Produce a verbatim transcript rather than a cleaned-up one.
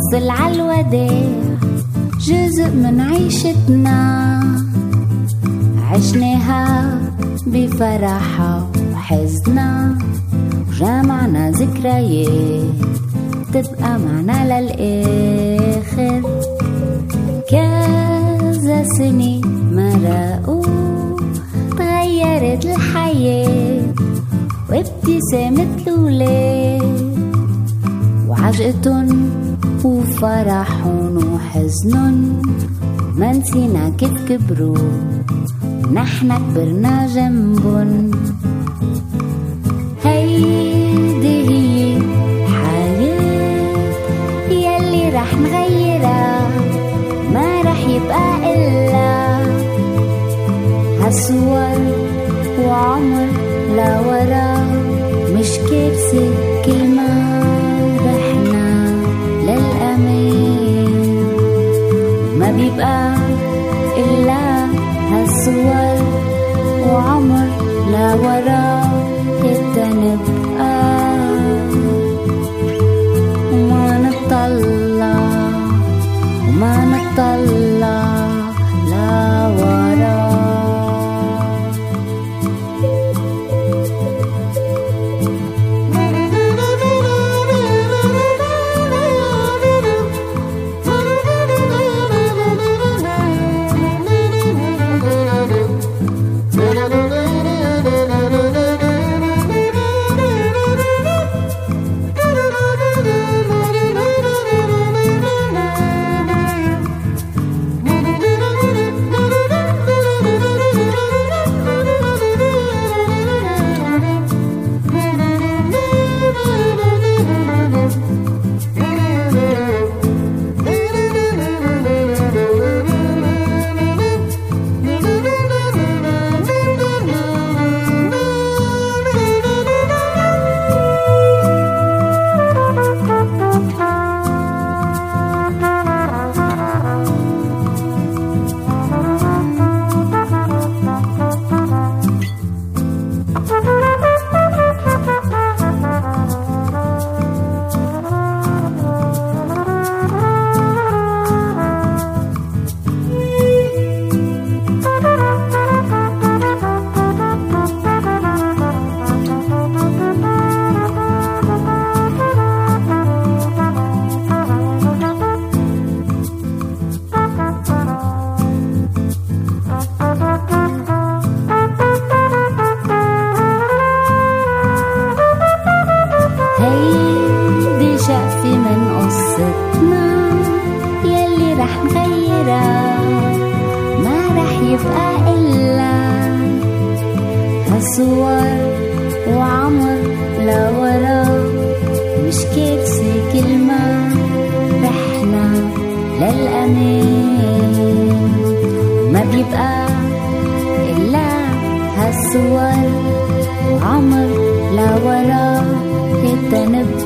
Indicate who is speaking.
Speaker 1: نوصل عالوداع جزء من عيشتنا عشناها بفرحة وحزنا وجمعنا ذكريات تبقى معنا للآخر. كذا سنة مرقوا تغيرت الحياة وابتسامة الولاد وعجقتن وفرحن وحزنن ما نسينا كيف كبروا ونحنا كبرنا جنبن. هيدي هي الحياة يلي رح نغيرها ما رح يبقى إلا هالصور وعمر لورا مش كارثة كل ما رحنا للأمان ما بيبقى إلا هالصور وعمر لورا حتى نبقى وما نطلع وما نطلع لورا. هيدي شقفة من قصتنا يلي رح نغيرها ما رح يبقى إلا هالصور وعمر لورا مش كارثة كل ما رحنا للأمان ما بيبقى إلا هالصور وعمر لورا حتى نبقى